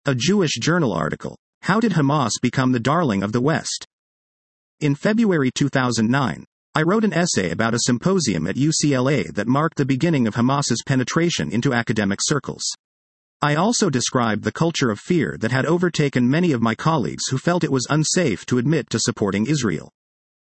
A Jewish Journal article. How did Hamas become the darling of the West? In February 2009, I wrote an essay about a symposium at UCLA that marked the beginning of Hamas's penetration into academic circles. I also described the culture of fear that had overtaken many of my colleagues who felt it was unsafe to admit to supporting Israel.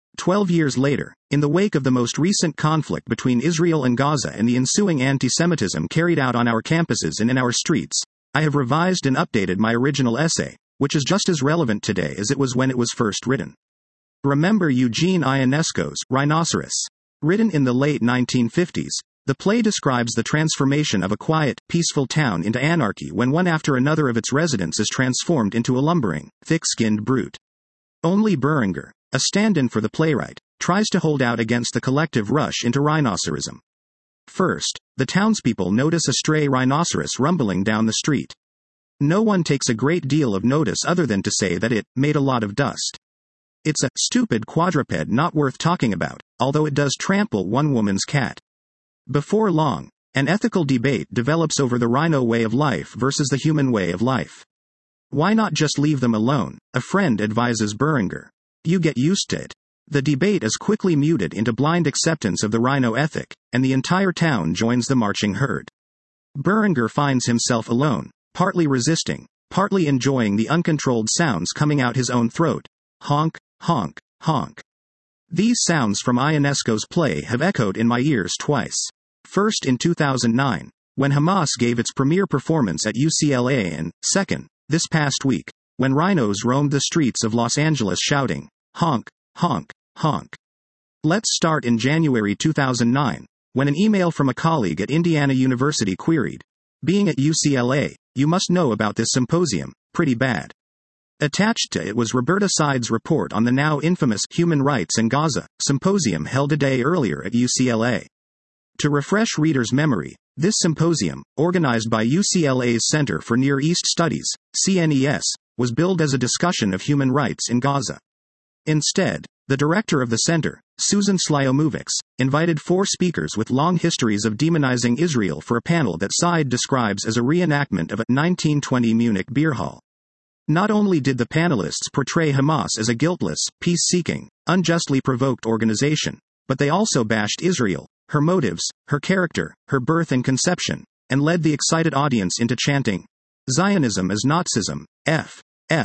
12 years later, in the wake of the most recent conflict between Israel and Gaza and the ensuing anti-Semitism carried out on our campuses and in our streets, I have revised and updated my original essay, which is just as relevant today as it was when it was first written. Remember Eugene Ionesco's Rhinoceros? Written in the late 1950s, the play describes the transformation of a quiet, peaceful town into anarchy when one after another of its residents is transformed into a lumbering, thick-skinned brute. Only Beringer, a stand-in for the playwright, tries to hold out against the collective rush into rhinocerism. First, the townspeople notice a stray rhinoceros rumbling down the street. No one takes a great deal of notice other than to say that it made a lot of dust. It's a stupid quadruped not worth talking about, although it does trample one woman's cat. Before long, an ethical debate develops over the rhino way of life versus the human way of life. Why not just leave them alone, a friend advises Beringer. You get used to it. The debate is quickly muted into blind acceptance of the rhino ethic, and the entire town joins the marching herd. Beringer finds himself alone, partly resisting, partly enjoying the uncontrolled sounds coming out his own throat. Honk, honk, honk. These sounds from Ionesco's play have echoed in my ears twice. First in 2009, when Hamas gave its premiere performance at UCLA, and second, this past week, when rhinos roamed the streets of Los Angeles shouting, honk, honk, honk. Let's start in January 2009, when an email from a colleague at Indiana University queried, being at UCLA, you must know about this symposium, pretty bad. Attached to it was Roberta Side's report on the now infamous Human Rights in Gaza symposium held a day earlier at UCLA. To refresh readers' memory, this symposium, organized by UCLA's Center for Near East Studies, CNES, was billed as a discussion of human rights in Gaza. Instead, the director of the center, Susan Slyomovics, invited 4 speakers with long histories of demonizing Israel for a panel that Side describes as a reenactment of a 1920 Munich beer hall. Not only did the panelists portray Hamas as a guiltless, peace-seeking, unjustly provoked organization, but they also bashed Israel, her motives, her character, her birth and conception, and led the excited audience into chanting, Zionism is Nazism, F.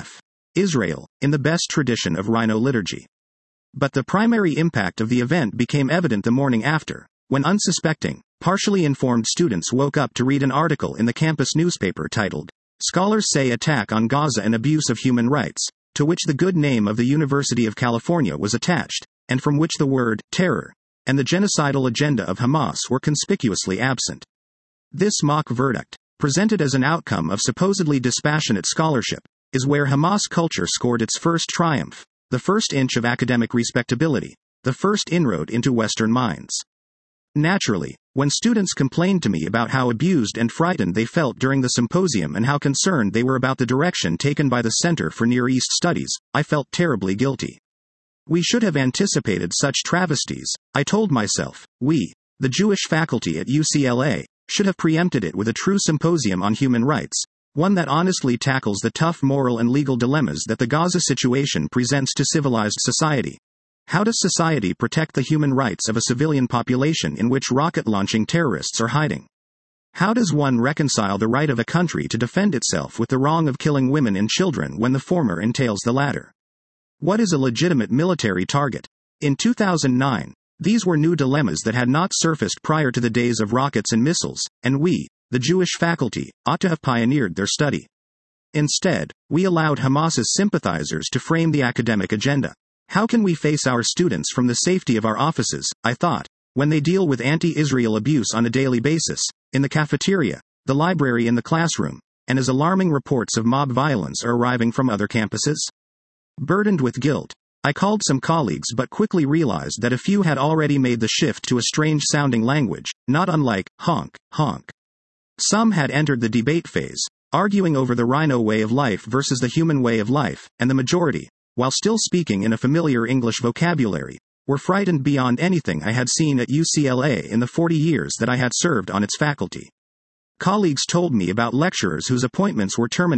Israel, in the best tradition of rhino liturgy. But the primary impact of the event became evident the morning after, when unsuspecting, partially informed students woke up to read an article in the campus newspaper titled, Scholars Say Attack on Gaza and Abuse of Human Rights, to which the good name of the University of California was attached, and from which the word, terror, and the genocidal agenda of Hamas were conspicuously absent. This mock verdict, presented as an outcome of supposedly dispassionate scholarship, is where Hamas culture scored its first triumph, the first inch of academic respectability, the first inroad into Western minds. Naturally, when students complained to me about how abused and frightened they felt during the symposium and how concerned they were about the direction taken by the Center for Near East Studies, I felt terribly guilty. We should have anticipated such travesties, I told myself. We, the Jewish faculty at UCLA, should have preempted it with a true symposium on human rights, one that honestly tackles the tough moral and legal dilemmas that the Gaza situation presents to civilized society. How does society protect the human rights of a civilian population in which rocket-launching terrorists are hiding? How does one reconcile the right of a country to defend itself with the wrong of killing women and children when the former entails the latter? What is a legitimate military target? In 2009, these were new dilemmas that had not surfaced prior to the days of rockets and missiles, and we, the Jewish faculty, ought to have pioneered their study. Instead, we allowed Hamas's sympathizers to frame the academic agenda. How can we face our students from the safety of our offices, I thought, when they deal with anti-Israel abuse on a daily basis, in the cafeteria, the library and the classroom, and as alarming reports of mob violence are arriving from other campuses? Burdened with guilt, I called some colleagues but quickly realized that a few had already made the shift to a strange-sounding language, not unlike honk, honk. Some had entered the debate phase, arguing over the rhino way of life versus the human way of life, and the majority, while still speaking in a familiar English vocabulary, were frightened beyond anything I had seen at UCLA in the 40 years that I had served on its faculty. Colleagues told me about lecturers whose appointments were terminated,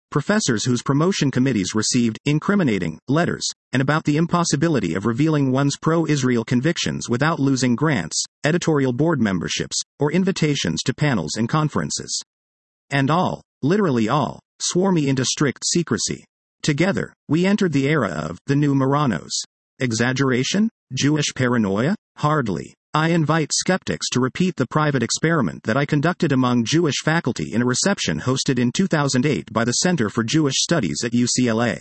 professors whose promotion committees received incriminating letters, and about the impossibility of revealing one's pro-Israel convictions without losing grants, editorial board memberships, or invitations to panels and conferences. And all, literally all, swore me into strict secrecy. Together, we entered the era of the new Marranos. Exaggeration? Jewish paranoia? Hardly. I invite skeptics to repeat the private experiment that I conducted among Jewish faculty in a reception hosted in 2008 by the Center for Jewish Studies at UCLA.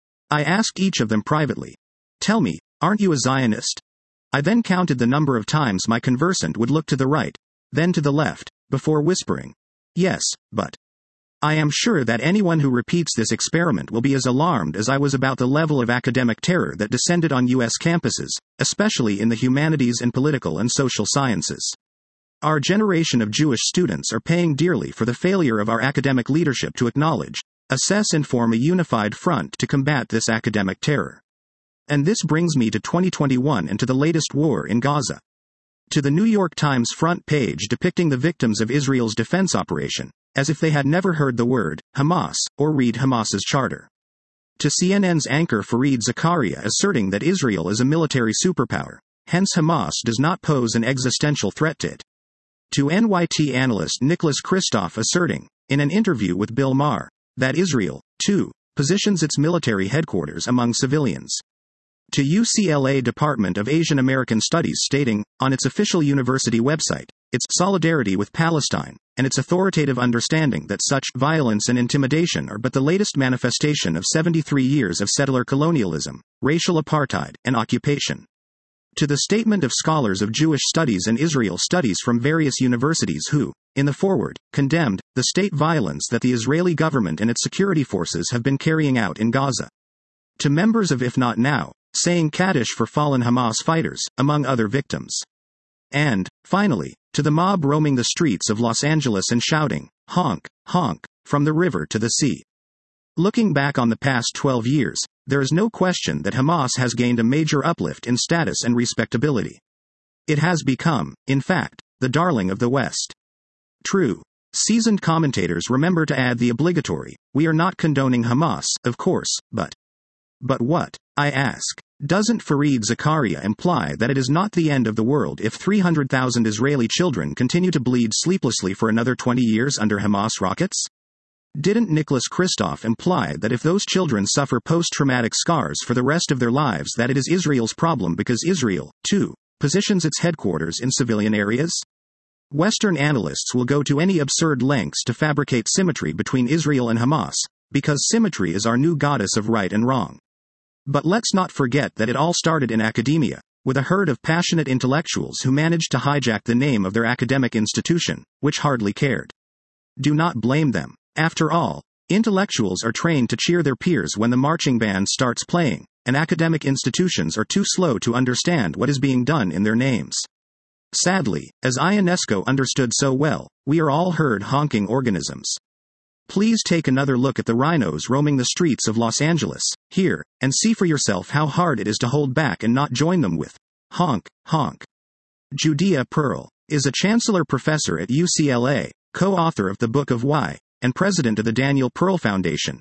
I asked each of them privately, "Tell me, aren't you a Zionist?" I then counted the number of times my conversant would look to the right, then to the left, before whispering, "Yes, but." I am sure that anyone who repeats this experiment will be as alarmed as I was about the level of academic terror that descended on U.S. campuses, especially in the humanities and political and social sciences. Our generation of Jewish students are paying dearly for the failure of our academic leadership to acknowledge, assess and form a unified front to combat this academic terror. And this brings me to 2021 and to the latest war in Gaza. To the New York Times front page depicting the victims of Israel's defense operation, as if they had never heard the word Hamas, or read Hamas's charter. To CNN's anchor Fareed Zakaria asserting that Israel is a military superpower, hence Hamas does not pose an existential threat to it. To NYT analyst Nicholas Kristof asserting, in an interview with Bill Maher, that Israel, too, positions its military headquarters among civilians. To UCLA Department of Asian American Studies stating, on its official university website, its solidarity with Palestine, and its authoritative understanding that such violence and intimidation are but the latest manifestation of 73 years of settler colonialism, racial apartheid, and occupation. To the statement of scholars of Jewish studies and Israel studies from various universities who, in the foreword, condemned the state violence that the Israeli government and its security forces have been carrying out in Gaza. To members of If Not Now, saying Kaddish for fallen Hamas fighters, among other victims. And, finally, to the mob roaming the streets of Los Angeles and shouting, "Honk, honk," from the river to the sea. Looking back on the past 12 years, there is no question that Hamas has gained a major uplift in status and respectability. It has become, in fact, the darling of the West. True. Seasoned commentators remember to add the obligatory, "We are not condoning Hamas, of course, but." But what, I ask, doesn't Fareed Zakaria imply that it is not the end of the world if 300,000 Israeli children continue to bleed sleeplessly for another 20 years under Hamas rockets? Didn't Nicholas Kristof imply that if those children suffer post-traumatic scars for the rest of their lives that it is Israel's problem because Israel, too, positions its headquarters in civilian areas? Western analysts will go to any absurd lengths to fabricate symmetry between Israel and Hamas, because symmetry is our new goddess of right and wrong. But let's not forget that it all started in academia, with a herd of passionate intellectuals who managed to hijack the name of their academic institution, which hardly cared. Do not blame them. After all, intellectuals are trained to cheer their peers when the marching band starts playing, and academic institutions are too slow to understand what is being done in their names. Sadly, as Ionesco understood so well, we are all herd honking organisms. Please take another look at the rhinos roaming the streets of Los Angeles, here, and see for yourself how hard it is to hold back and not join them with honk, honk. Judea Pearl is a chancellor professor at UCLA, co-author of the Book of Why, and president of the Daniel Pearl Foundation,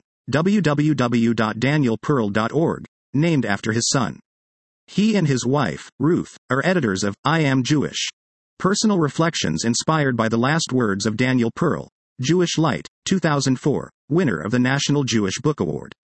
www.danielpearl.org, named after his son. He and his wife, Ruth, are editors of I Am Jewish. Personal reflections inspired by the last words of Daniel Pearl, Jewish Light, 2004, winner of the National Jewish Book Award.